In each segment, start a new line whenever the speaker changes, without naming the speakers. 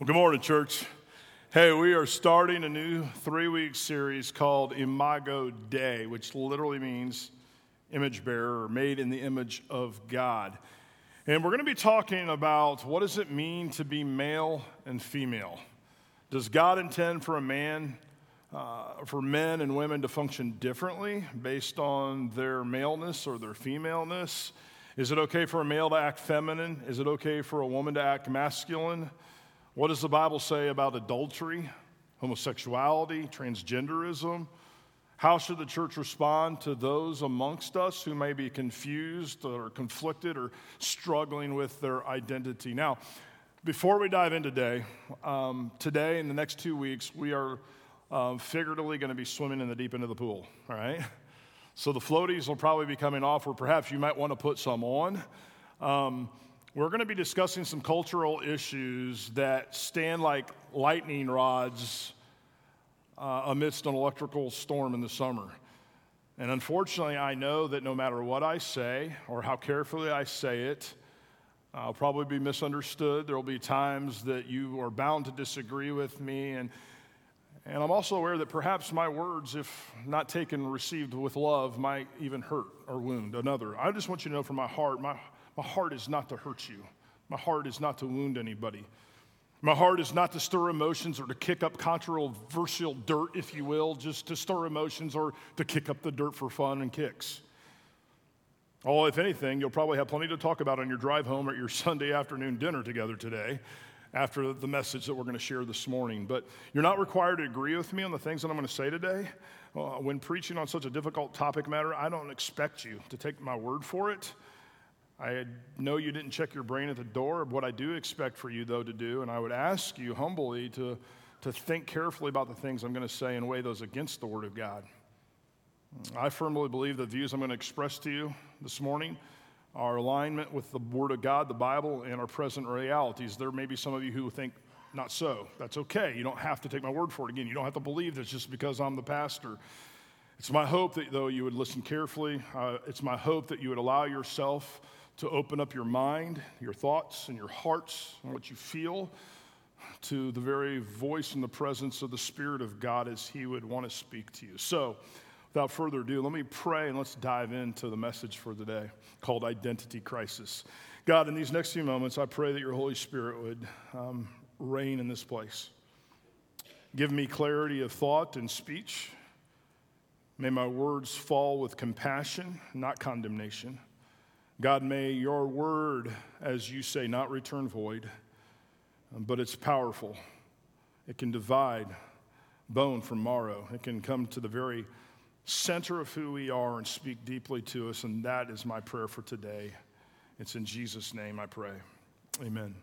Well, good morning, church. Hey, we are starting a new 3-week series called Imago Dei, which literally means image bearer or made in the image of God. And we're going to be talking about what does it mean to be male and female. Does God intend for men and women to function differently based on their maleness or their femaleness? Is it okay for a male to act feminine? Is it okay for a woman to act masculine? What does the Bible say about adultery, homosexuality, transgenderism? How should the church respond to those amongst us who may be confused or conflicted or struggling with their identity? Now, before we dive in today and the next 2 weeks, we are figuratively going to be swimming in the deep end of the pool, all right? So the floaties will probably be coming off, or perhaps you might want to put some on. We're going to be discussing some cultural issues that stand like lightning rods amidst an electrical storm in the summer. And unfortunately, I know that no matter what I say or how carefully I say it, I'll probably be misunderstood. There will be times that you are bound to disagree with me. And I'm also aware that perhaps my words, if not taken and received with love, might even hurt or wound another. I just want you to know from my heart, my heart is not to hurt you. My heart is not to wound anybody. My heart is not to stir emotions or to kick up controversial dirt, if you will, just to stir emotions or to kick up the dirt for fun and kicks. Oh, if anything, you'll probably have plenty to talk about on your drive home or your Sunday afternoon dinner together today after the message that we're going to share this morning. But you're not required to agree with me on the things that I'm going to say today. When preaching on such a difficult topic matter, I don't expect you to take my word for it. I know you didn't check your brain at the door. What I do expect for you, though, to do, and I would ask you humbly to think carefully about the things I'm going to say and weigh those against the Word of God. I firmly believe the views I'm going to express to you this morning are alignment with the Word of God, the Bible, and our present realities. There may be some of you who think not so. That's okay. You don't have to take my word for it. Again, you don't have to believe this just because I'm the pastor. It's my hope that, though, you would listen carefully. It's my hope that you would allow yourself to open up your mind, your thoughts, and your hearts, and what you feel to the very voice and the presence of the Spirit of God as He would want to speak to you. So, without further ado, let me pray and let's dive into the message for today called Identity Crisis. God, in these next few moments, I pray that your Holy Spirit would reign in this place. Give me clarity of thought and speech. May my words fall with compassion, not condemnation. God, may your word, as you say, not return void, but it's powerful. It can divide bone from marrow. It can come to the very center of who we are and speak deeply to us, and that is my prayer for today. It's in Jesus' name I pray. Amen.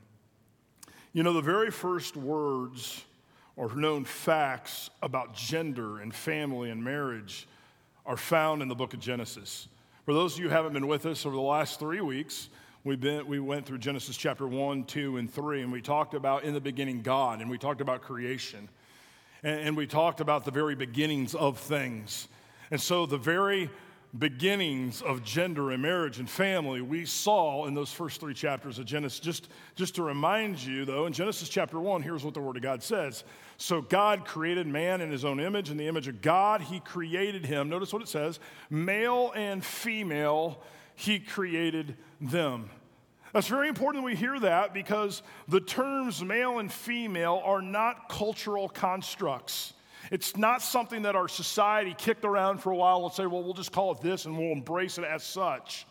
You know, the very first words or known facts about gender and family and marriage are found in the book of Genesis. For those of you who haven't been with us over the last 3 weeks, we went through Genesis chapter 1, 2, and 3, and we talked about in the beginning God, and we talked about creation, and we talked about the very beginnings of things. And so the very beginnings of gender and marriage and family we saw in those first 3 chapters of Genesis. Just to remind you, though, in Genesis chapter 1, here's what the Word of God says. So God created man in his own image. In the image of God, he created him. Notice what it says. Male and female, he created them. That's very important that we hear that because the terms male and female are not cultural constructs. It's not something that our society kicked around for a while and say, well, we'll just call it this and we'll embrace it as such.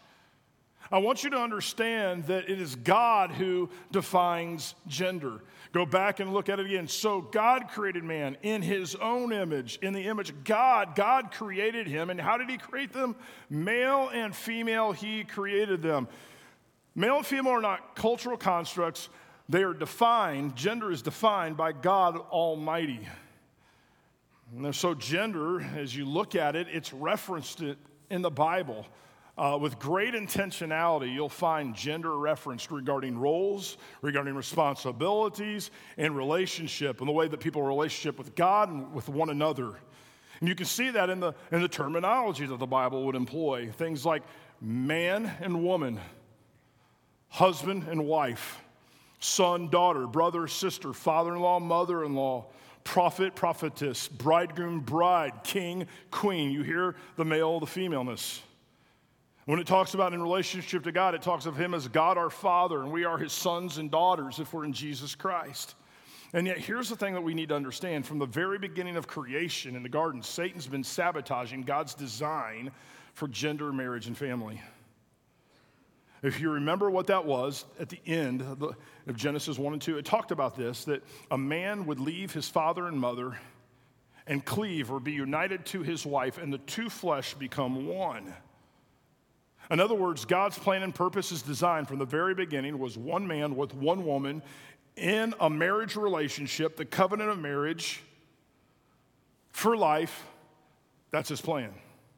I want you to understand that it is God who defines gender. Go back and look at it again. So God created man in his own image. In the image of God, God created him. And how did he create them? Male and female, he created them. Male and female are not cultural constructs. They are defined, gender is defined by God Almighty. And so gender, as you look at it, it's referenced in the Bible. With great intentionality, you'll find gender referenced regarding roles, regarding responsibilities, and relationship, and the way that people relationship with God and with one another. And you can see that in the terminology that the Bible would employ. Things like man and woman, husband and wife, son, daughter, brother, sister, father-in-law, mother-in-law, prophet, prophetess, bridegroom, bride, king, queen. You hear the male, the femaleness. When it talks about in relationship to God, it talks of him as God our Father, and we are his sons and daughters if we're in Jesus Christ. And yet here's the thing that we need to understand. From the very beginning of creation in the garden, Satan's been sabotaging God's design for gender, marriage, and family. If you remember what that was at the end of Genesis 1 and 2, it talked about this, that a man would leave his father and mother and cleave or be united to his wife, and the two flesh become one. In other words, God's plan and purpose is designed from the very beginning was one man with one woman in a marriage relationship, the covenant of marriage for life. That's his plan.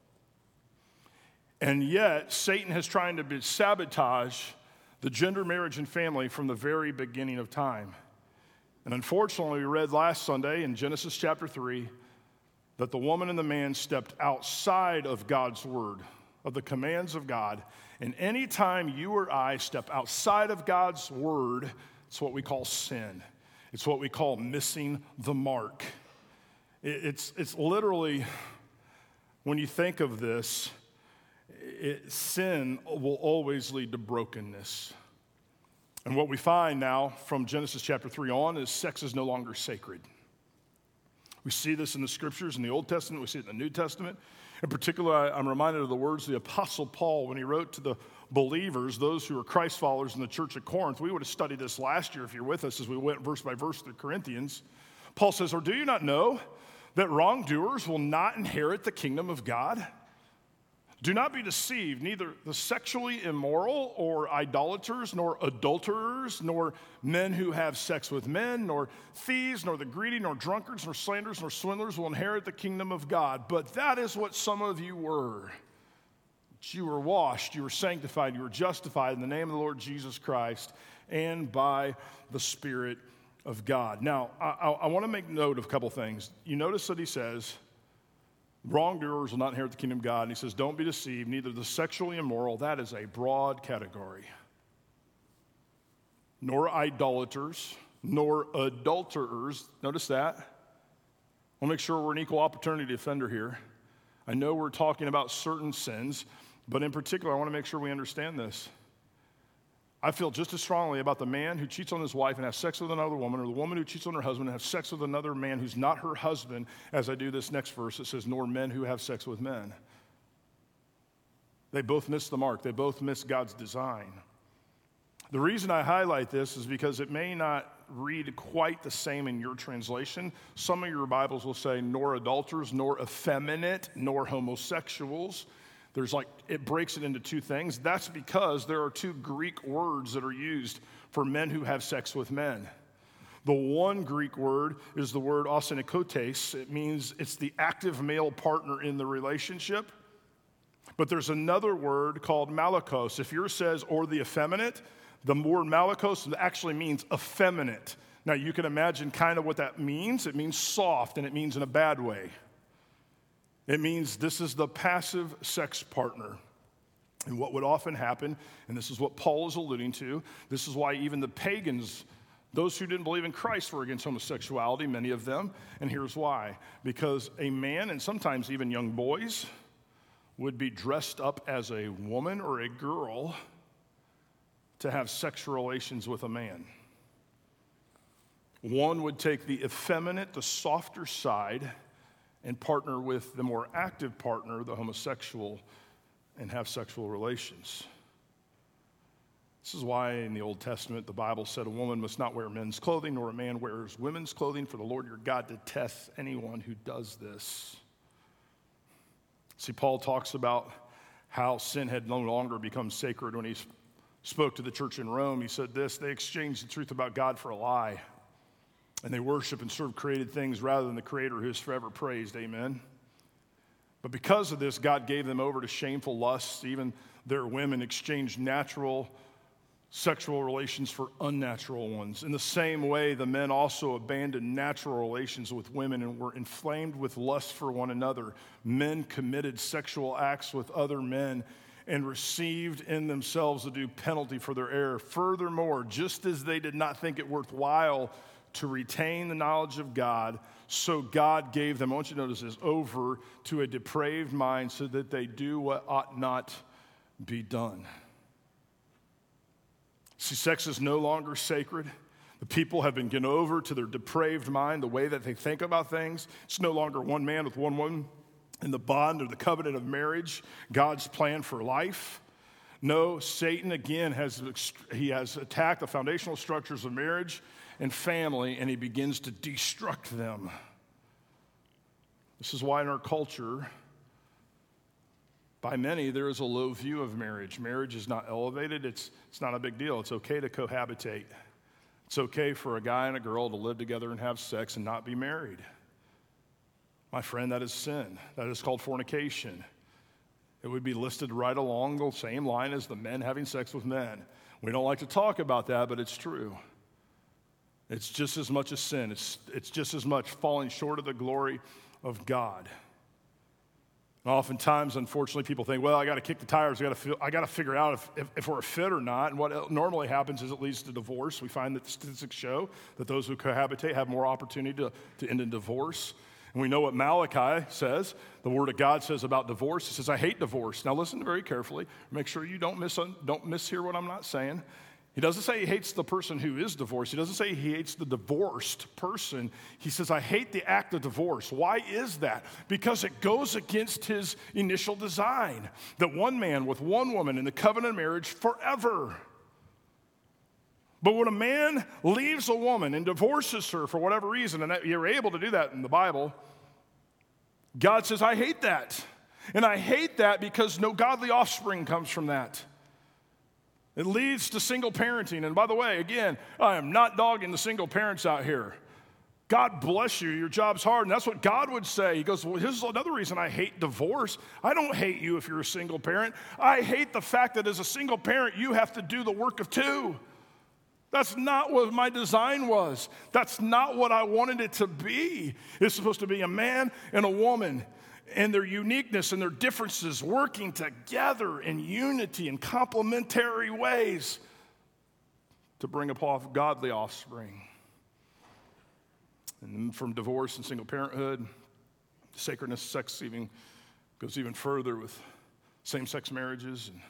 And yet, Satan has tried to sabotage the gender, marriage, and family from the very beginning of time. And unfortunately, we read last Sunday in Genesis chapter 3 that the woman and the man stepped outside of God's word, of the commands of God. And anytime you or I step outside of God's word, it's what we call sin. It's what we call missing the mark. It's literally, when you think of this, sin will always lead to brokenness. And what we find now from Genesis chapter 3 on is sex is no longer sacred. We see this in the scriptures in the Old Testament. We see it in the New Testament. In particular, I'm reminded of the words of the Apostle Paul when he wrote to the believers, those who are Christ followers in the church at Corinth. We would have studied this last year if you're with us as we went verse by verse through Corinthians. Paul says, "Or do you not know that wrongdoers will not inherit the kingdom of God? Do not be deceived, neither the sexually immoral or idolaters, nor adulterers, nor men who have sex with men, nor thieves, nor the greedy, nor drunkards, nor slanderers, nor swindlers will inherit the kingdom of God. But that is what some of you were. You were washed, you were sanctified, you were justified in the name of the Lord Jesus Christ and by the Spirit of God." Now, I want to make note of a couple things. You notice that he says, wrongdoers will not inherit the kingdom of God. And he says, don't be deceived, neither the sexually immoral, that is a broad category, nor idolaters, nor adulterers. Notice that. I want to make sure we're an equal opportunity offender here. I know we're talking about certain sins, but in particular, I want to make sure we understand this. I feel just as strongly about the man who cheats on his wife and has sex with another woman, or the woman who cheats on her husband and has sex with another man who's not her husband, as I do this next verse. It says, nor men who have sex with men. They both miss the mark. They both miss God's design. The reason I highlight this is because it may not read quite the same in your translation. Some of your Bibles will say, nor adulterers, nor effeminate, nor homosexuals. It breaks it into two things. That's because there are two Greek words that are used for men who have sex with men. The one Greek word is the word ausenikotes. It means it's the active male partner in the relationship. But there's another word called malakos. If yours says, or the effeminate, the word malakos actually means effeminate. Now, you can imagine kind of what that means. It means soft, and it means in a bad way. It means this is the passive sex partner. And what would often happen, and this is what Paul is alluding to, this is why even the pagans, those who didn't believe in Christ, were against homosexuality, many of them. And here's why. Because a man, and sometimes even young boys, would be dressed up as a woman or a girl to have sexual relations with a man. One would take the effeminate, the softer side, and partner with the more active partner, the homosexual, and have sexual relations. This is why in the Old Testament the Bible said a woman must not wear men's clothing, nor a man wears women's clothing, for the Lord your God detests anyone who does this. See, Paul talks about how sin had no longer become sacred when he spoke to the church in Rome. He said this: they exchanged the truth about God for a lie, and they worship and serve created things rather than the Creator who is forever praised. Amen. But because of this, God gave them over to shameful lusts. Even their women exchanged natural sexual relations for unnatural ones. In the same way, the men also abandoned natural relations with women and were inflamed with lust for one another. Men committed sexual acts with other men and received in themselves the due penalty for their error. Furthermore, just as they did not think it worthwhile to retain the knowledge of God, so God gave them, I want you to notice this, over to a depraved mind so that they do what ought not be done. See, sex is no longer sacred. The people have been given over to their depraved mind, the way that they think about things. It's no longer one man with one woman in the bond or the covenant of marriage, God's plan for life. No, Satan again has attacked the foundational structures of marriage and family, and he begins to destruct them. This is why in our culture, by many, there is a low view of marriage. Marriage is not elevated. It's not a big deal. It's okay to cohabitate. It's okay for a guy and a girl to live together and have sex and not be married. My friend, that is sin. That is called fornication. It would be listed right along the same line as the men having sex with men. We don't like to talk about that, but it's true. It's just as much a sin. It's just as much falling short of the glory of God. And oftentimes, unfortunately, people think, well, I got to kick the tires. I got to figure out if we're a fit or not. And what normally happens is it leads to divorce. We find that the statistics show that those who cohabitate have more opportunity to end in divorce. And we know what Malachi says, the word of God says about divorce. It says, I hate divorce. Now listen very carefully. Make sure you don't mishear what I'm not saying. He doesn't say he hates the person who is divorced. He doesn't say he hates the divorced person. He says, I hate the act of divorce. Why is that? Because it goes against his initial design, that one man with one woman in the covenant of marriage forever. But when a man leaves a woman and divorces her for whatever reason, and you're able to do that in the Bible, God says, I hate that. And I hate that because no godly offspring comes from that. It leads to single parenting. And by the way, again, I am not dogging the single parents out here. God bless you. Your job's hard. And that's what God would say. He goes, well, here's another reason I hate divorce. I don't hate you if you're a single parent. I hate the fact that as a single parent, you have to do the work of two. That's not what my design was. That's not what I wanted it to be. It's supposed to be a man and a woman, and their uniqueness and their differences working together in unity and complementary ways to bring up godly offspring. And from divorce and single parenthood, sacredness, sex even goes even further with same-sex marriages and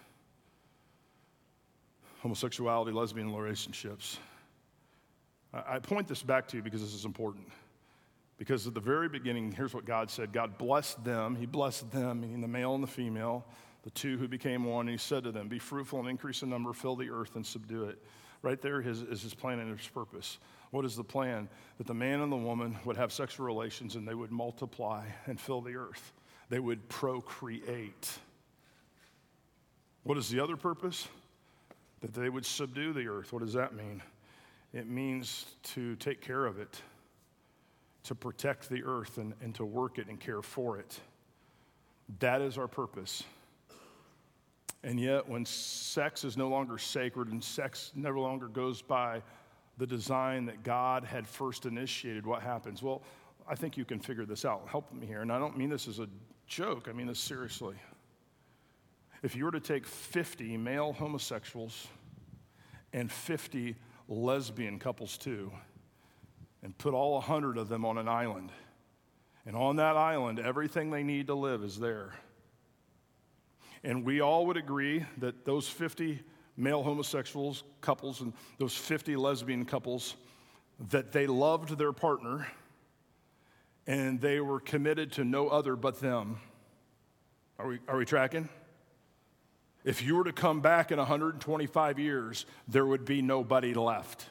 homosexuality, lesbian relationships. I point this back to you because this is important. Because at the very beginning, here's what God said. God blessed them. He blessed them, meaning the male and the female, the two who became one. And he said to them, be fruitful and increase in number, fill the earth and subdue it. Right there is his plan and his purpose. What is the plan? That the man and the woman would have sexual relations and they would multiply and fill the earth. They would procreate. What is the other purpose? That they would subdue the earth. What does that mean? It means to take care of it, to protect the earth and to work it and care for it. That is our purpose. And yet, when sex is no longer sacred and sex no longer goes by the design that God had first initiated, what happens? Well, I think you can figure this out. Help me here. And I don't mean this as a joke. I mean this seriously. If you were to take 50 male homosexuals and 50 lesbian couples too, and put all 100 of them on an island, and on that island, everything they need to live is there. And we all would agree that those 50 male homosexuals couples and those 50 lesbian couples, that they loved their partner and they were committed to no other but them. Are we tracking? If you were to come back in 125 years, there would be nobody left.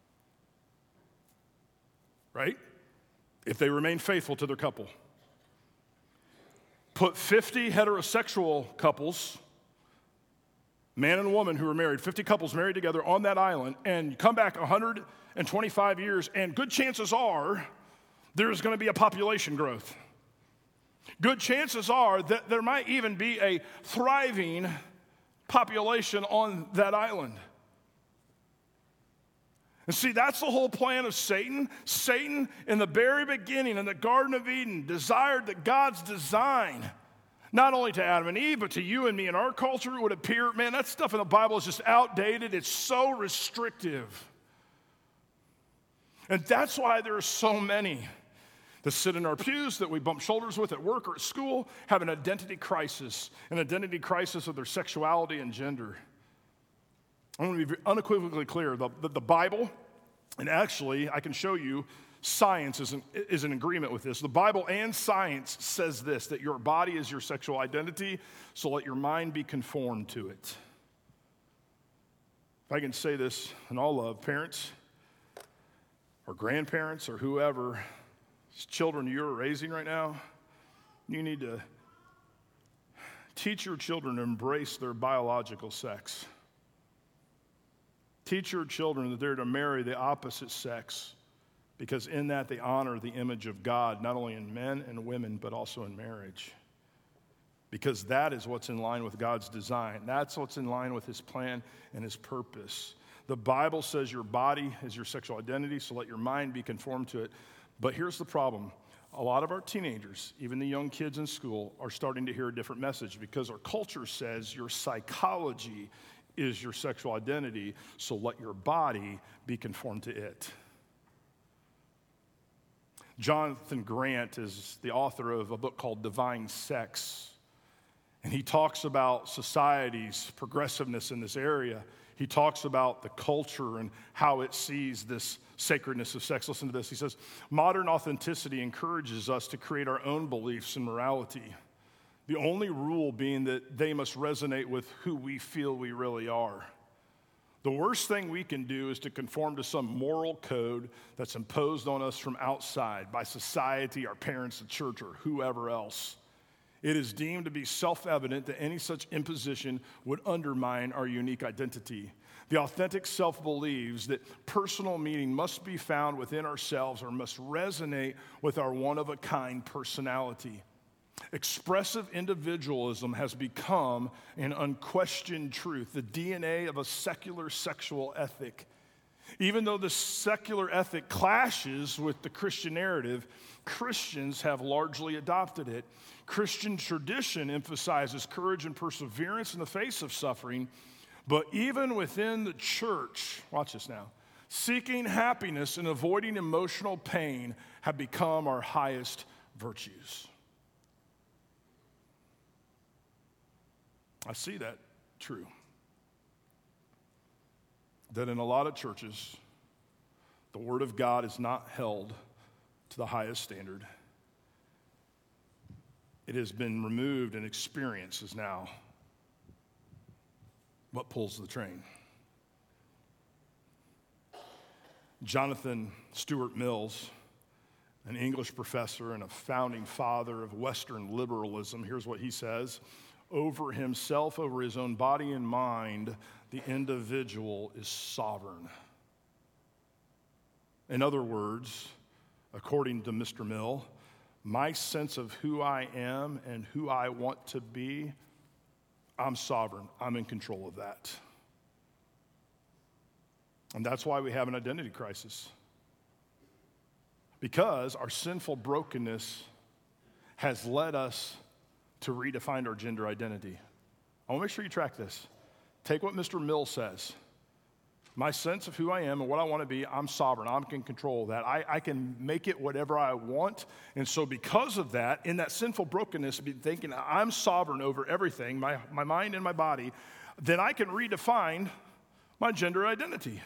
Right? If they remain faithful to their couple. Put 50 heterosexual couples, man and woman who are married, 50 couples married together on that island, and come back 125 years, and good chances are there's going to be a population growth. Good chances are that there might even be a thriving population on that island. And see, that's the whole plan of Satan. Satan, in the very beginning, in the Garden of Eden, desired that God's design, Not only to Adam and Eve, but to you and me in our culture, it would appear, man, that stuff in the Bible is just outdated. It's so restrictive. And that's why there are so many that sit in our pews that we bump shoulders with at work or at school have an identity crisis of their sexuality and gender. I want to be unequivocally clear. The Bible, and actually I can show you, science is in agreement with this. The Bible and science says this, that your body is your sexual identity, so let your mind be conformed to it. If I can say this in all love, parents or grandparents or whoever, children you're raising right now, you need to teach your children to embrace their biological sex. Teach your children that they're to marry the opposite sex, because in that they honor the image of God, not only in men and women, but also in marriage. Because that is what's in line with God's design. That's what's in line with his plan and his purpose. The Bible says your body is your sexual identity, so let your mind be conformed to it. But here's the problem. A lot of our teenagers, even the young kids in school, are starting to hear a different message because our culture says your psychology is your sexual identity, so let your body be conformed to it. Jonathan Grant is the author of a book called Divine Sex, and he talks about society's progressiveness in this area. He talks about the culture and how it sees this sacredness of sex. Listen to this. He says, modern authenticity encourages us to create our own beliefs in morality, the only rule being that they must resonate with who we feel we really are. The worst thing we can do is to conform to some moral code that's imposed on us from outside by society, our parents, the church, or whoever else. It is deemed to be self-evident that any such imposition would undermine our unique identity. The authentic self believes that personal meaning must be found within ourselves or must resonate with our one-of-a-kind personality. Expressive individualism has become an unquestioned truth, the DNA of a secular sexual ethic. Even though the secular ethic clashes with the Christian narrative, Christians have largely adopted it. Christian tradition emphasizes courage and perseverance in the face of suffering, but even within the church, watch this now, seeking happiness and avoiding emotional pain have become our highest virtues. I see that true. That in a lot of churches, the Word of God is not held to the highest standard. It has been removed, and experience is now what pulls the train. Jonathan Stuart Mills, an English professor and a founding father of Western liberalism, here's what he says. Over himself, over his own body and mind, the individual is sovereign. In other words, according to Mr. Mill, my sense of who I am and who I want to be, I'm sovereign. I'm in control of that. And that's why we have an identity crisis. Because our sinful brokenness has led us to redefine our gender identity. I want to make sure you track this. Take what Mr. Mill says. My sense of who I am and what I want to be, I'm sovereign. I'm in control of that. I can make it whatever I want. And so because of that, in that sinful brokenness, be thinking I'm sovereign over everything, my mind and my body, then I can redefine my gender identity.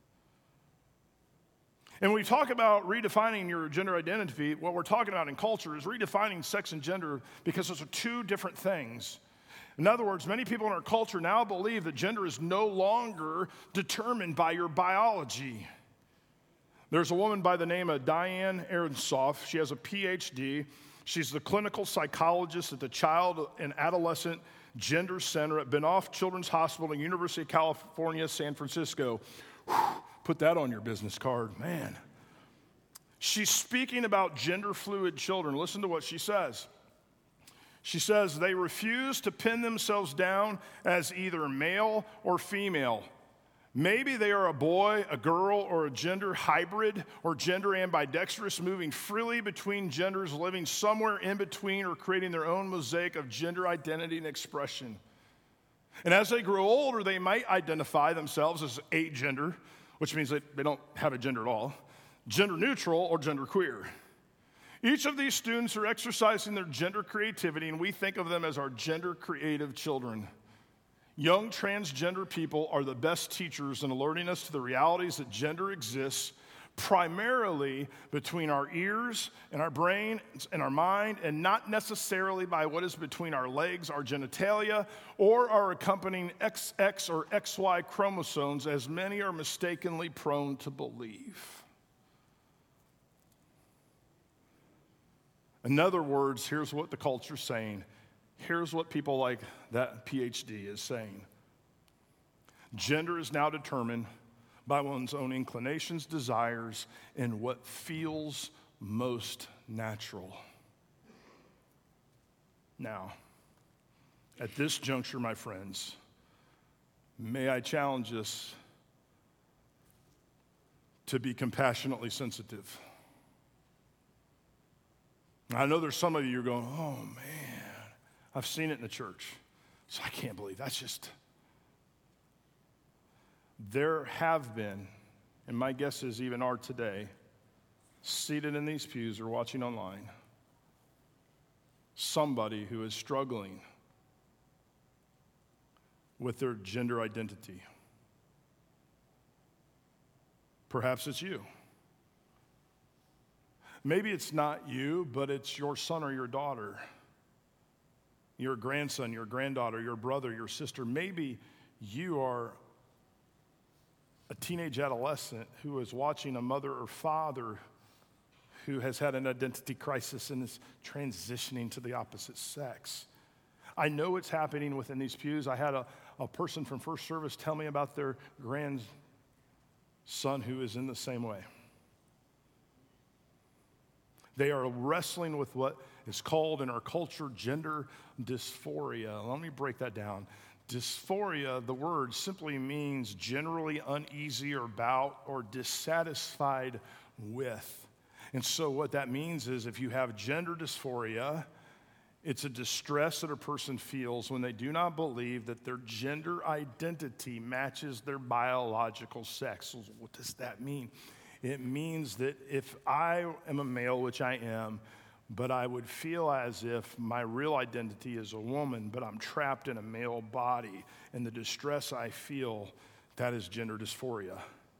And when we talk about redefining your gender identity, what we're talking about in culture is redefining sex and gender because those are two different things. In other words, many people in our culture now believe that gender is no longer determined by your biology. There's a woman by the name of Diane Ehrensoff. She has a PhD. She's the clinical psychologist at the Child and Adolescent Gender Center at Benoff Children's Hospital at University of California, San Francisco. Whew. Put that on your business card, man. She's speaking about gender fluid children. Listen to what she says. She says they refuse to pin themselves down as either male or female. Maybe they are a boy, a girl, or a gender hybrid or gender ambidextrous, moving freely between genders, living somewhere in between, or creating their own mosaic of gender identity and expression. And as they grow older, they might identify themselves as agender, which means that they don't have a gender at all, gender neutral, or gender queer. Each of these students are exercising their gender creativity, and we think of them as our gender creative children. Young transgender people are the best teachers in alerting us to the realities that gender exists primarily between our ears and our brain and our mind, and not necessarily by what is between our legs, our genitalia, or our accompanying XX or XY chromosomes, as many are mistakenly prone to believe. In other words, here's what the culture's saying. Here's what people like that PhD is saying. Gender is now determined by one's own inclinations, desires, and what feels most natural. Now, at this juncture, my friends, may I challenge us to be compassionately sensitive. I know there's some of you who are going, oh man, I've seen it in the church, so I can't believe that's just. There have been, and my guess is even are today, seated in these pews or watching online, somebody who is struggling with their gender identity. Perhaps it's you. Maybe it's not you, but it's your son or your daughter, your grandson, your granddaughter, your brother, your sister. Maybe you are a teenage adolescent who is watching a mother or father who has had an identity crisis and is transitioning to the opposite sex. I know it's happening within these pews. I had a person from First Service tell me about their grandson who is in the same way. They are wrestling with what is called in our culture gender dysphoria. Let me break that down. Dysphoria, the word, simply means generally uneasy or about or dissatisfied with. And so what that means is if you have gender dysphoria, it's a distress that a person feels when they do not believe that their gender identity matches their biological sex. So what does that mean? It means that if I am a male, which I am, but I would feel as if my real identity is a woman, but I'm trapped in a male body, and the distress I feel, that is gender dysphoria.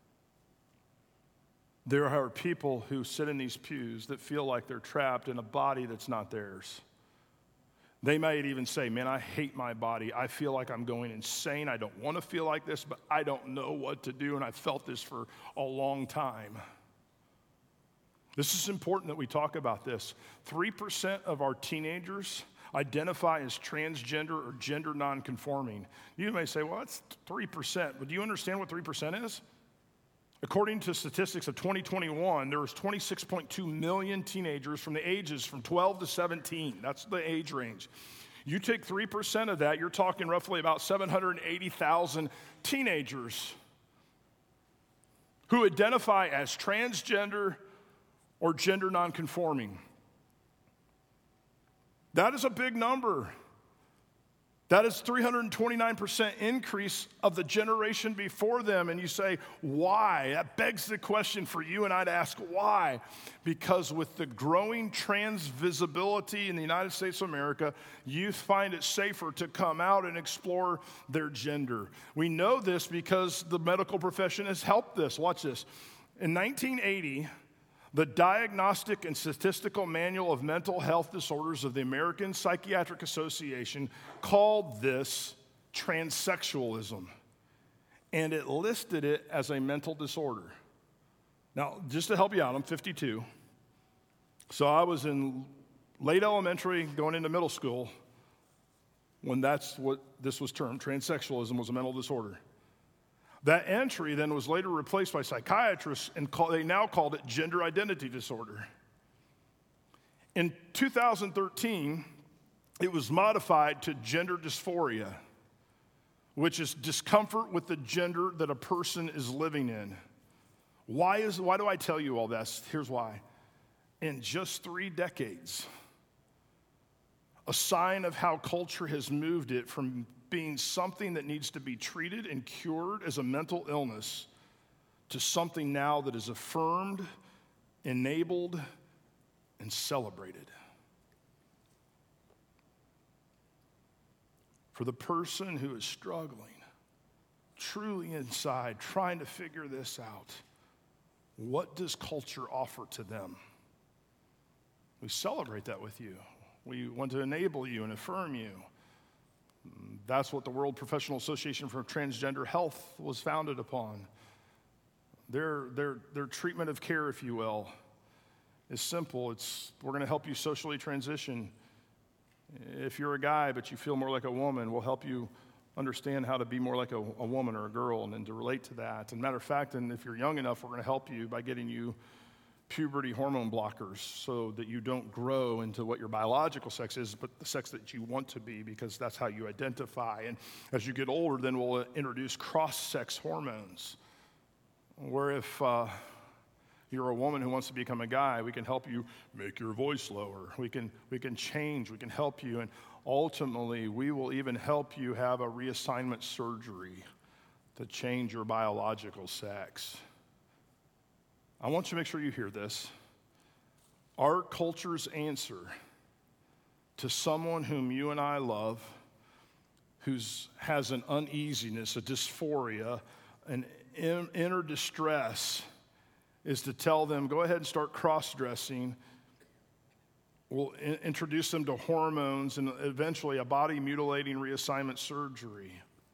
There are people who sit in these pews that feel like they're trapped in a body that's not theirs. They might even say, man, I hate my body. I feel like I'm going insane. I don't want to feel like this, but I don't know what to do, and I've felt this for a long time. This is important that we talk about this. 3% of our teenagers identify as transgender or gender nonconforming. You may say, well, that's 3%, but do you understand what 3% is? According to statistics of 2021, there was 26.2 million teenagers from the ages from 12 to 17. That's the age range. You take 3% of that, you're talking roughly about 780,000 teenagers who identify as transgender or gender nonconforming. That is a big number. That is 329% increase of the generation before them. And you say, why? That begs the question for you and I to ask why. Because with the growing trans visibility in the United States of America, youth find it safer to come out and explore their gender. We know this because the medical profession has helped this. Watch this. In 1980, the Diagnostic and Statistical Manual of Mental Health Disorders of the American Psychiatric Association called this transsexualism, and it listed it as a mental disorder. Now, just to help you out, I'm 52, so I was in late elementary going into middle school when that's what this was termed. Transsexualism was a mental disorder. That entry then was later replaced by psychiatrists, and they now called it gender identity disorder. In 2013, it was modified to gender dysphoria, which is discomfort with the gender that a person is living in. Why do I tell you all this? Here's why. In just 3 decades, a sign of how culture has moved it from being something that needs to be treated and cured as a mental illness to something now that is affirmed, enabled, and celebrated. For the person who is struggling, truly inside, trying to figure this out, what does culture offer to them? We celebrate that with you. We want to enable you and affirm you. That's what the World Professional Association for Transgender Health was founded upon. Their treatment of care, if you will, is simple. We're going to help you socially transition. If you're a guy but you feel more like a woman, we'll help you understand how to be more like a woman or a girl and then to relate to that. And matter of fact, and if you're young enough, we're going to help you by getting you puberty hormone blockers so that you don't grow into what your biological sex is, but the sex that you want to be, because that's how you identify. And as you get older, then we'll introduce cross-sex hormones, where if you're a woman who wants to become a guy, we can help you make your voice lower. We can change, we can help you, and ultimately, we will even help you have a reassignment surgery to change your biological sex. I want you to make sure you hear this. Our culture's answer to someone whom you and I love, who has an uneasiness, a dysphoria, an inner distress, is to tell them, go ahead and start cross-dressing. We'll introduce them to hormones and eventually a body-mutilating reassignment surgery.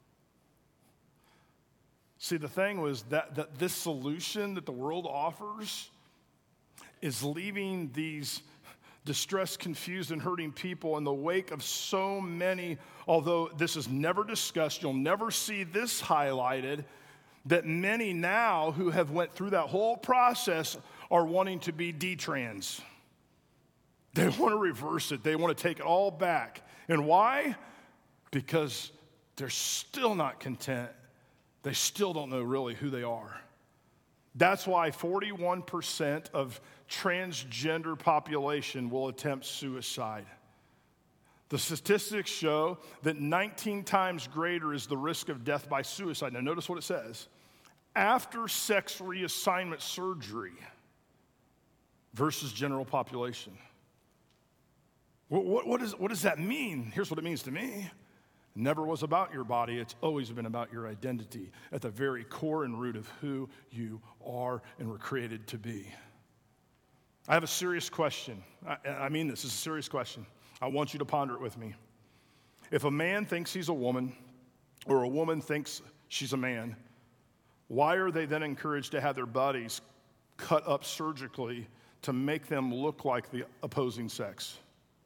See, the thing was that this solution that the world offers is leaving these distressed, confused, and hurting people in the wake of so many, although this is never discussed, you'll never see this highlighted, that many now who have went through that whole process are wanting to be detrans. They want to reverse it. They want to take it all back. And why? Because they're still not content. They still don't know really who they are. That's why 41% of transgender population will attempt suicide. The statistics show that 19 times greater is the risk of death by suicide. Now notice what it says. After sex reassignment surgery versus general population. What does that mean? Here's what it means to me. It never was about your body. It's always been about your identity at the very core and root of who you are and were created to be. I have a serious question. I mean this is a serious question. I want you to ponder it with me. If a man thinks he's a woman or a woman thinks she's a man, why are they then encouraged to have their bodies cut up surgically to make them look like the opposing sex?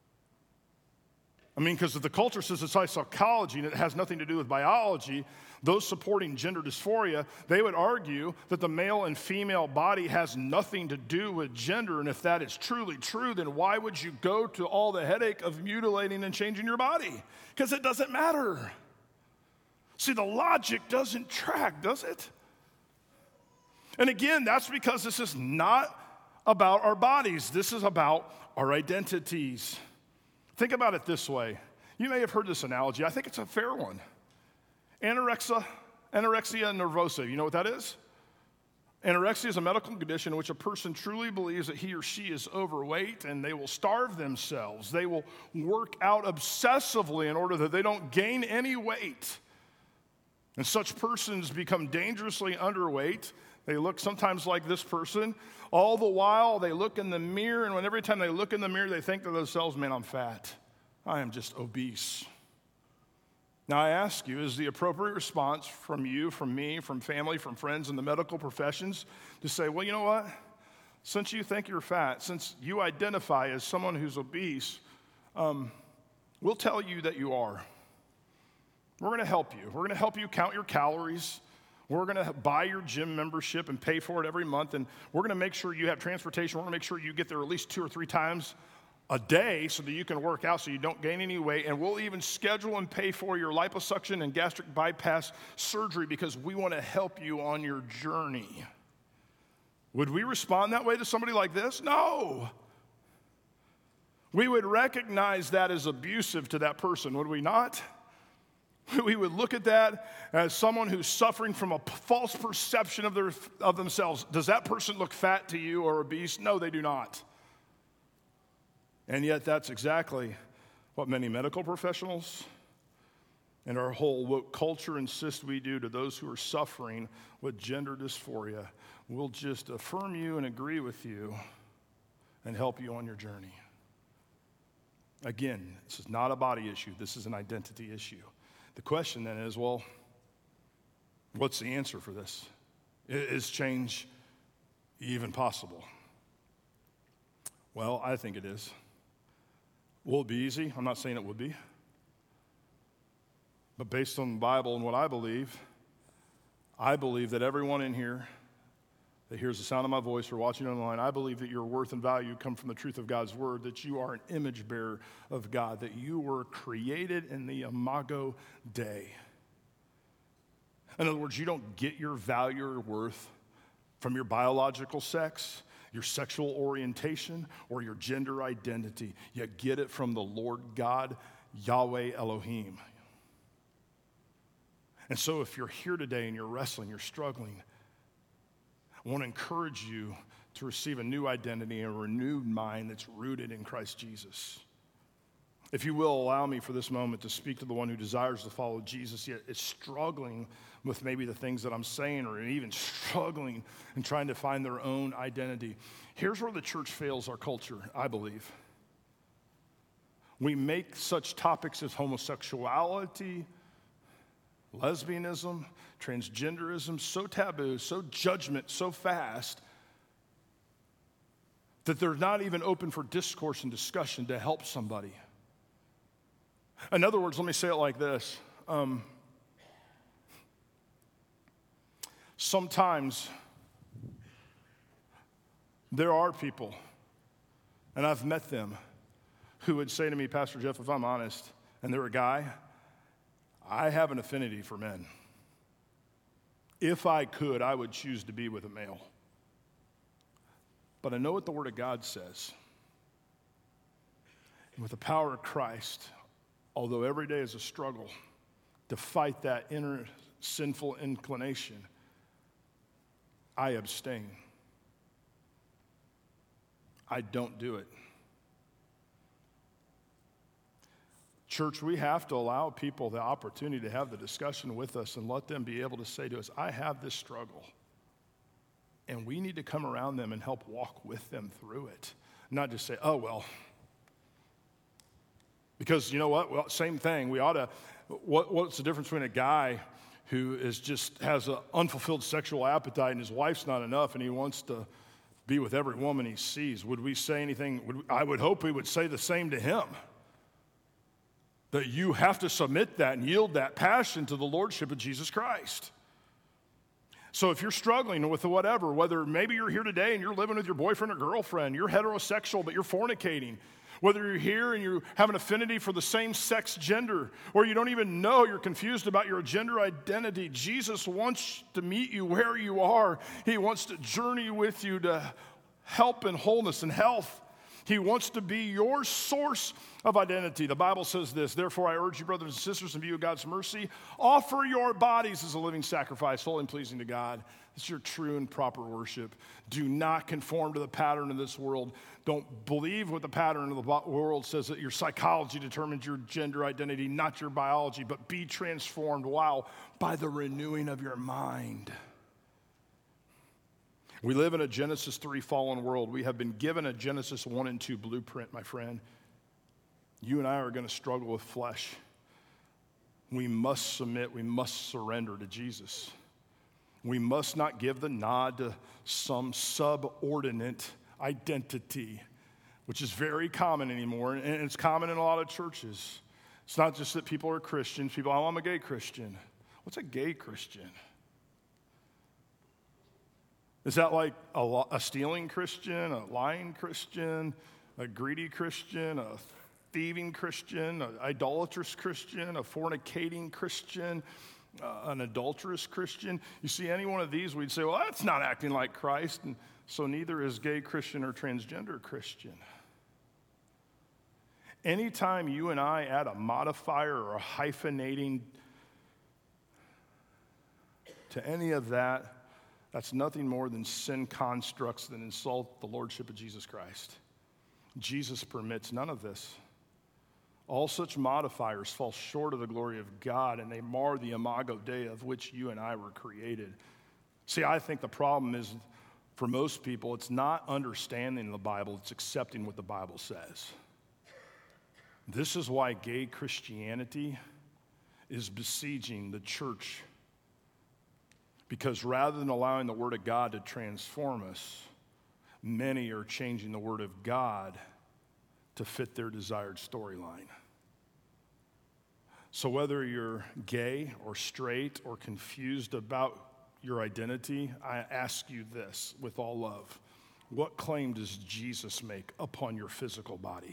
I mean, because if the culture says it's psychology and it has nothing to do with biology, those supporting gender dysphoria, they would argue that the male and female body has nothing to do with gender. And if that is truly true, then why would you go to all the headache of mutilating and changing your body? Because it doesn't matter. See, the logic doesn't track, does it? And again, that's because this is not about our bodies. This is about our identities. Think about it this way. You may have heard this analogy. I think it's a fair one. Anorexia nervosa. You know what that is? Anorexia is a medical condition in which a person truly believes that he or she is overweight and they will starve themselves. They will work out obsessively in order that they don't gain any weight. And such persons become dangerously underweight. They look sometimes like this person. All the while, they look in the mirror, and every time they look in the mirror, they think to themselves, man, I'm fat. I am just obese. Now, I ask you, is the appropriate response from you, from me, from family, from friends in the medical professions to say, well, you know what? Since you think you're fat, since you identify as someone who's obese, we'll tell you that you are. We're going to help you. We're going to help you count your calories. We're going to buy your gym membership and pay for it every month, and we're going to make sure you have transportation. We're going to make sure you get there at least 2 or 3 times a day so that you can work out so you don't gain any weight, and we'll even schedule and pay for your liposuction and gastric bypass surgery because we want to help you on your journey. Would we respond that way to somebody like this? No. We would recognize that as abusive to that person, would we not? We would look at that as someone who's suffering from a false perception of themselves. Does that person look fat to you or obese? No, they do not. And yet that's exactly what many medical professionals and our whole woke culture insist we do to those who are suffering with gender dysphoria. We'll just affirm you and agree with you and help you on your journey. Again, this is not a body issue. This is an identity issue. The question then is, well, what's the answer for this? Is change even possible? Well, I think it is. Will it be easy? I'm not saying it would be. But based on the Bible and what I believe that everyone in here that hears the sound of my voice or watching online, I believe that your worth and value come from the truth of God's word, that you are an image bearer of God, that you were created in the Imago Dei. In other words, you don't get your value or worth from your biological sex, your sexual orientation, or your gender identity. You get it from the Lord God, Yahweh Elohim. And so if you're here today and you're wrestling, you're struggling, I want to encourage you to receive a new identity and a renewed mind that's rooted in Christ Jesus. If you will, allow me for this moment to speak to the one who desires to follow Jesus, yet is struggling with maybe the things that I'm saying, or even struggling and trying to find their own identity. Here's where the church fails our culture, I believe. We make such topics as homosexuality, lesbianism, transgenderism so taboo, so judgment, so fast, that they're not even open for discourse and discussion to help somebody. In other words, let me say it like this. Sometimes there are people, and I've met them, who would say to me, Pastor Jeff, if I'm honest, and they're a guy, I have an affinity for men. If I could, I would choose to be with a male. But I know what the Word of God says. And with the power of Christ, although every day is a struggle to fight that inner sinful inclination, I abstain. I don't do it. Church, we have to allow people the opportunity to have the discussion with us and let them be able to say to us, I have this struggle. And we need to come around them and help walk with them through it. Not just say, oh, well. Because you know what? Well, same thing. We ought to, what's the difference between a guy who has an unfulfilled sexual appetite and his wife's not enough and he wants to be with every woman he sees? Would we say anything? I would hope we would say the same to him. That you have to submit that and yield that passion to the lordship of Jesus Christ. So if you're struggling with whatever, whether maybe you're here today and you're living with your boyfriend or girlfriend, you're heterosexual but you're fornicating, whether you're here and you have an affinity for the same sex gender, or you don't even know, you're confused about your gender identity, Jesus wants to meet you where you are. He wants to journey with you to help and wholeness and health. He wants to be your source of identity. The Bible says this, therefore I urge you, brothers and sisters, in view of God's mercy, offer your bodies as a living sacrifice, holy and pleasing to God. It's your true and proper worship. Do not conform to the pattern of this world. Don't believe what the pattern of the world says, that your psychology determines your gender identity, not your biology, but be transformed, wow, by the renewing of your mind. We live in a Genesis 3 fallen world. We have been given a Genesis 1 and 2 blueprint, my friend. You and I are going to struggle with flesh. We must submit. We must surrender to Jesus. We must not give the nod to some subordinate identity, which is very common anymore, and it's common in a lot of churches. It's not just that people are Christians. People, oh, I'm a gay Christian. What's a gay Christian? Is that like a stealing Christian, a lying Christian, a greedy Christian, a thieving Christian, an idolatrous Christian, a fornicating Christian, an adulterous Christian. You see any one of these, we'd say, well, that's not acting like Christ. And so neither is gay Christian or transgender Christian. Anytime you and I add a modifier or a hyphenating to any of that, that's nothing more than sin constructs that insult the lordship of Jesus Christ. Jesus permits none of this. All such modifiers fall short of the glory of God, and they mar the imago Dei of which you and I were created. See, I think the problem is, for most people, it's not understanding the Bible, it's accepting what the Bible says. This is why gay Christianity is besieging the church. Because rather than allowing the Word of God to transform us, many are changing the Word of God to fit their desired storyline. So whether you're gay or straight or confused about your identity, I ask you this with all love. What claim does Jesus make upon your physical body?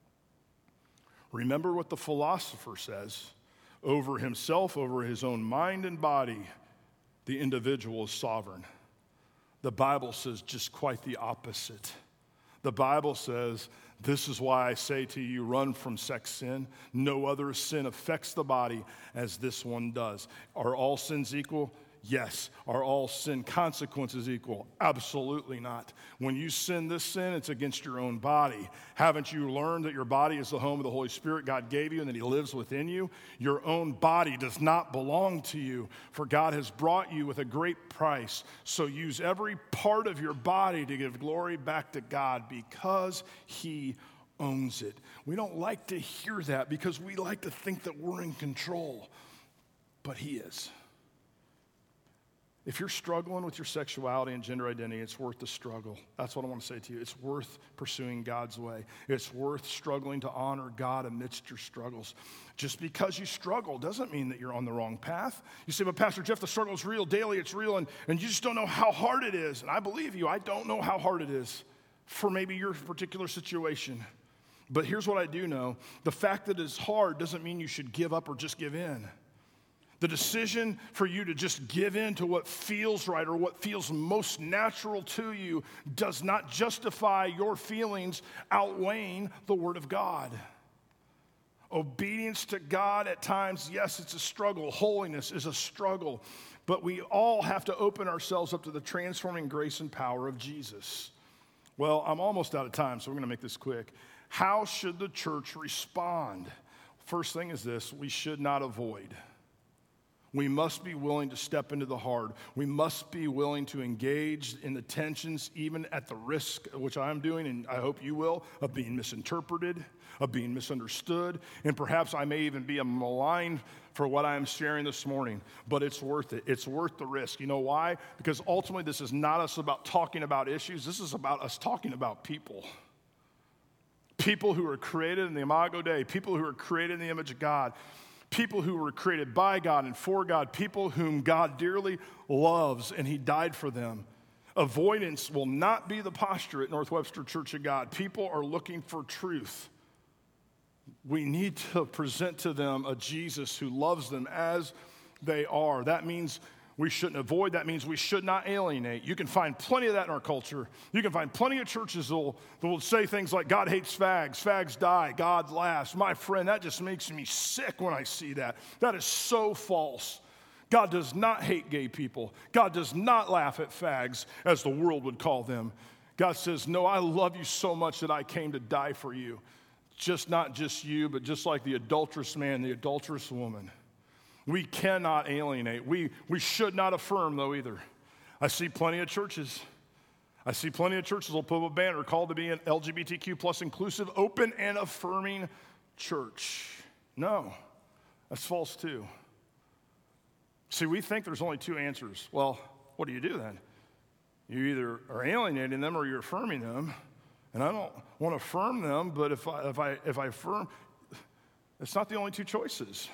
Remember what the philosopher says. Over himself, over his own mind and body, the individual is sovereign. The Bible says just quite the opposite. The Bible says, this is why I say to you, run from sex sin. No other sin affects the body as this one does. Are all sins equal? Yes. Are all sin consequences equal? Absolutely not. When you sin this sin, it's against your own body. Haven't you learned that your body is the home of the Holy Spirit God gave you and that He lives within you? Your own body does not belong to you, for God has brought you with a great price. So use every part of your body to give glory back to God because He owns it. We don't like to hear that because we like to think that we're in control, but He is. If you're struggling with your sexuality and gender identity, it's worth the struggle. That's what I want to say to you. It's worth pursuing God's way. It's worth struggling to honor God amidst your struggles. Just because you struggle doesn't mean that you're on the wrong path. You say, but Pastor Jeff, the struggle is real daily. It's real, and you just don't know how hard it is. And I believe you. I don't know how hard it is for maybe your particular situation. But here's what I do know. The fact that it's hard doesn't mean you should give up or just give in. The decision for you to just give in to what feels right or what feels most natural to you does not justify your feelings outweighing the Word of God. Obedience to God at times, yes, it's a struggle. Holiness is a struggle. But we all have to open ourselves up to the transforming grace and power of Jesus. Well, I'm almost out of time, so we're going to make this quick. How should the church respond? First thing is this: we should not avoid. We must be willing to step into the hard. We must be willing to engage in the tensions, even at the risk, which I'm doing, and I hope you will, of being misinterpreted, of being misunderstood, and perhaps I may even be maligned for what I am sharing this morning, but it's worth it. It's worth the risk. You know why? Because ultimately this is not us about talking about issues. This is about us talking about people. People who are created in the imago Dei, people who are created in the image of God. People who were created by God and for God, people whom God dearly loves, and He died for them. Avoidance will not be the posture at North Webster Church of God. People are looking for truth. We need to present to them a Jesus who loves them as they are. That means we shouldn't avoid. That means we should not alienate. You can find plenty of that in our culture. You can find plenty of churches that will say things like, God hates fags, fags die, God laughs. My friend, that just makes me sick when I see that. That is so false. God does not hate gay people. God does not laugh at fags, as the world would call them. God says, no, I love you so much that I came to die for you. Just not just you, but just like the adulterous man, the adulterous woman. We cannot alienate. We should not affirm, though, either. I see plenty of churches. Will put up a banner called to be an LGBTQ plus inclusive, open, and affirming church. No, that's false, too. See, we think there's only two answers. Well, what do you do then? You either are alienating them or you're affirming them. And I don't want to affirm them, but if I affirm, it's not the only two choices.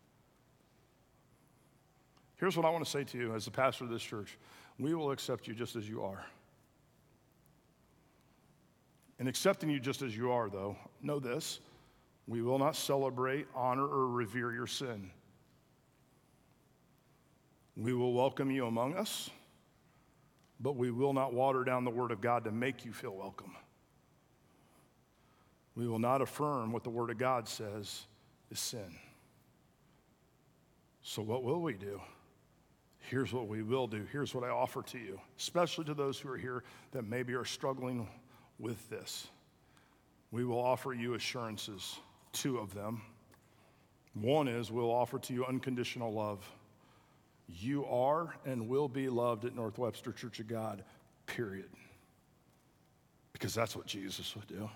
Here's what I want to say to you as the pastor of this church. We will accept you just as you are. In accepting you just as you are, though, know this: we will not celebrate, honor, or revere your sin. We will welcome you among us, but we will not water down the Word of God to make you feel welcome. We will not affirm what the Word of God says is sin. So what will we do? Here's what we will do. Here's what I offer to you, especially to those who are here that maybe are struggling with this. We will offer you assurances, 2 of them. One is we'll offer to you unconditional love. You are and will be loved at North Webster Church of God, period. Because that's what Jesus would do.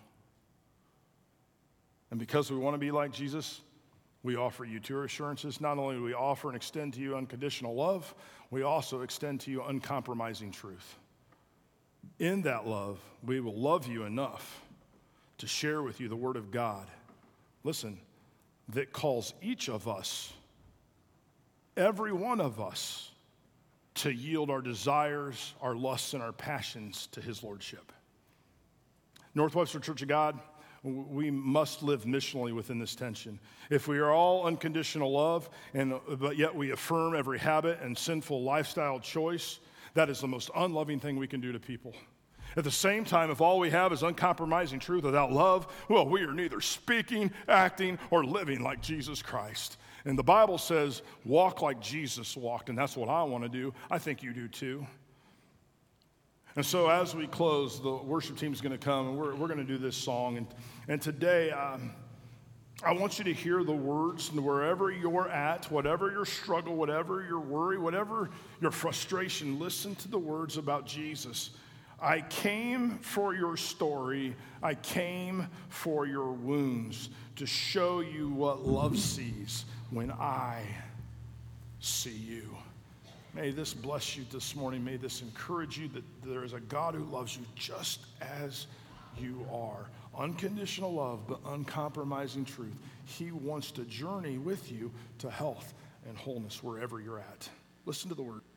And because we want to be like Jesus, we offer you 2 assurances. Not only do we offer and extend to you unconditional love, we also extend to you uncompromising truth. In that love, we will love you enough to share with you the Word of God. Listen, that calls each of us, every one of us, to yield our desires, our lusts, and our passions to His Lordship. North Webster Church of God, we must live missionally within this tension. If we are all unconditional love, but yet we affirm every habit and sinful lifestyle choice, that is the most unloving thing we can do to people. At the same time, if all we have is uncompromising truth without love, well, we are neither speaking, acting, or living like Jesus Christ. And the Bible says, walk like Jesus walked, and that's what I want to do. I think you do too. And so as we close, the worship team is going to come, and we're going to do this song. And today, I want you to hear the words, and wherever you're at, whatever your struggle, whatever your worry, whatever your frustration, listen to the words about Jesus. I came for your story. I came for your wounds to show you what love sees when I see you. May this bless you this morning. May this encourage you that there is a God who loves you just as you are. Unconditional love, but uncompromising truth. He wants to journey with you to health and wholeness wherever you're at. Listen to the word.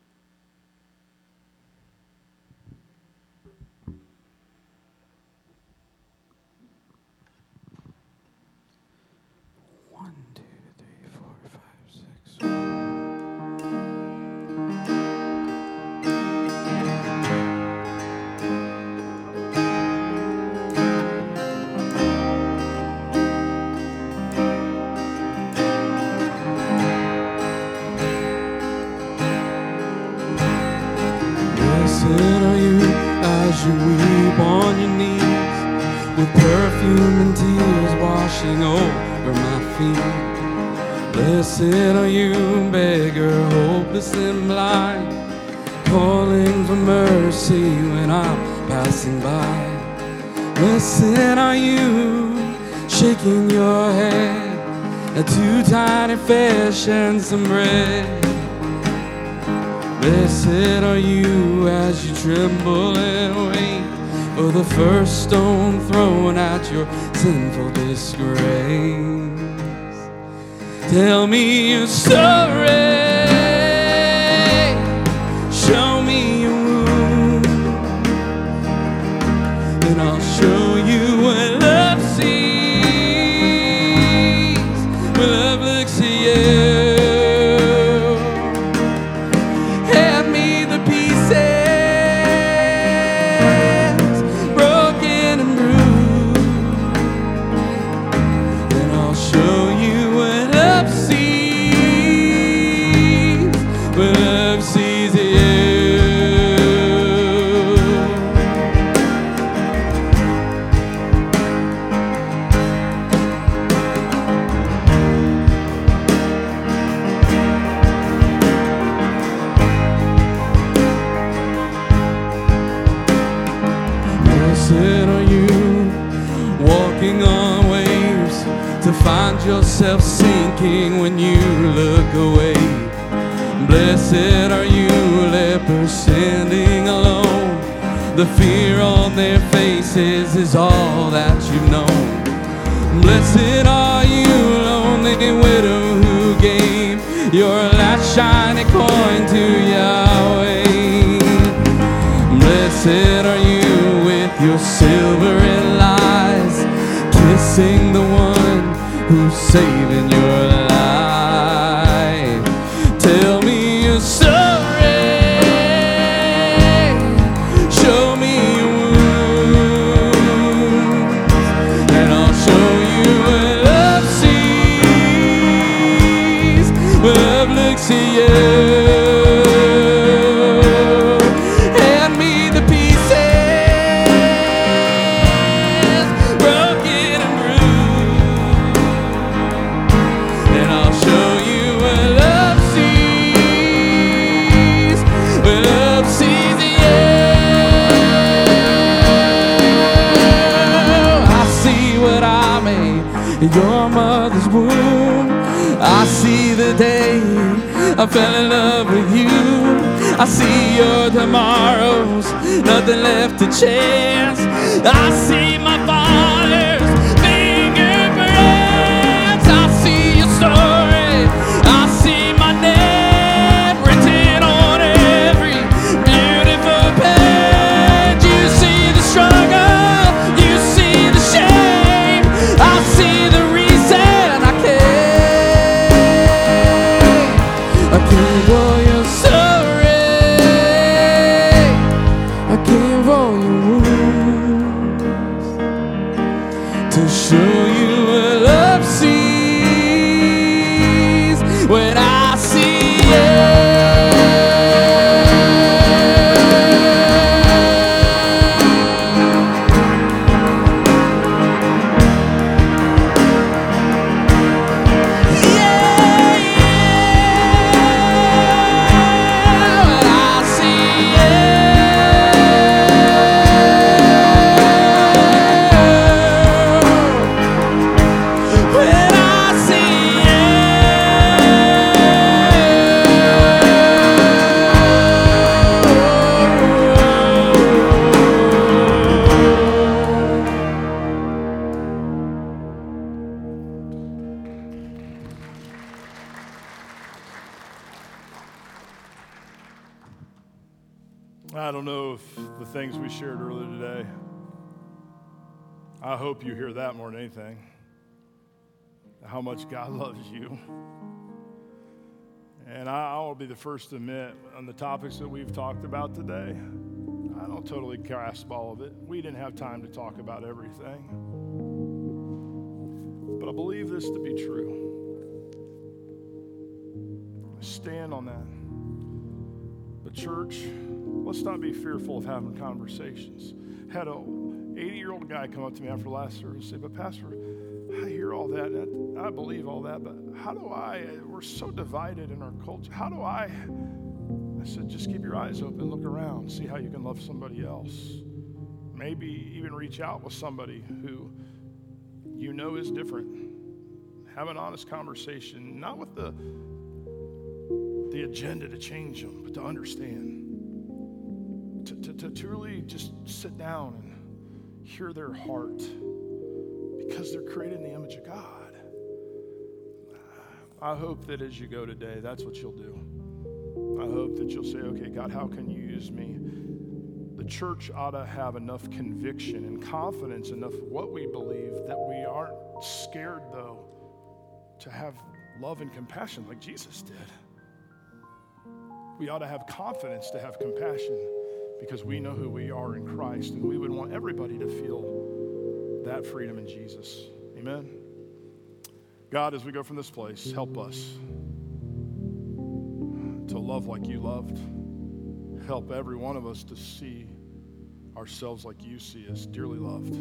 You weep on your knees with perfume and tears washing over my feet. Blessed are you, beggar, hopeless and blind, calling for mercy when I'm passing by. Blessed are you, shaking your head at 2 tiny fish and some bread. Blessed are you as you tremble and wait for the first stone thrown at your sinful disgrace. Tell me your story, show me your wound, and I'll show you what love sees when love looks at you. Yourself sinking when you look away. Blessed are you, lepers standing alone. The fear on their faces is all that you've known. Blessed are you, lonely widow who gave your last shiny coin to Yahweh. Blessed are you with your silver and light. sing the one who's saving your life. Tell me your story, show me your wounds, and I'll show you what love sees, when love looks at you. Hand me the pieces, broken and bruised, and I'll show you what love sees, when love sees you. I see what I made in your mother's womb. I see the day I fell in love with you. I see your tomorrows, nothing left to chance. I see my father's fingerprints. I see your story, I see my name written on every beautiful page. You see the struggle, you see the shame. I see the reason I came for your story, I came for your wounds, to show you what love sees, when I see you.
I don't know if the things we shared earlier today, I hope you hear that more than anything, how much God loves you. And I'll be the first to admit, on the topics that we've talked about today, I don't totally grasp all of it. We didn't have time to talk about everything. But I believe this to be true. I stand on that. But church, let's not be fearful of having conversations. Had an 80-year-old guy come up to me after last service and say, but Pastor, I hear all that, and I believe all that, but how do we're so divided in our culture. I said, just keep your eyes open, look around, see how you can love somebody else. Maybe even reach out with somebody who you know is different. Have an honest conversation, not with the agenda to change them, but to understand. To truly just sit down and hear their heart, because they're created in the image of God. I hope that as you go today, that's what you'll do. I hope that you'll say, okay, God, how can you use me? The church ought to have enough conviction and confidence enough of what we believe that we aren't scared, though, to have love and compassion like Jesus did. We ought to have confidence to have compassion because we know who we are in Christ, and we would want everybody to feel that freedom in Jesus. Amen? God, as we go from this place, help us to love like you loved. Help every one of us to see ourselves like you see us, dearly loved.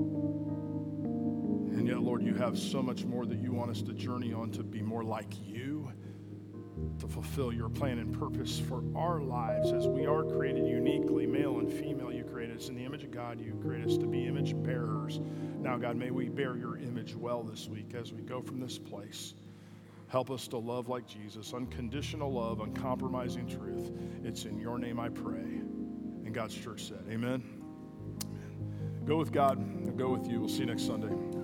And yet, Lord, you have so much more that you want us to journey on to be more like you, to fulfill your plan and purpose for our lives as we are created uniquely, male and female. You created us in the image of God. You created us to be image bearers. Now, God, may we bear your image well this week as we go from this place. Help us to love like Jesus, unconditional love, uncompromising truth. It's in your name I pray. And God's church said, amen. Amen. Go with God and go with you. We'll see you next Sunday.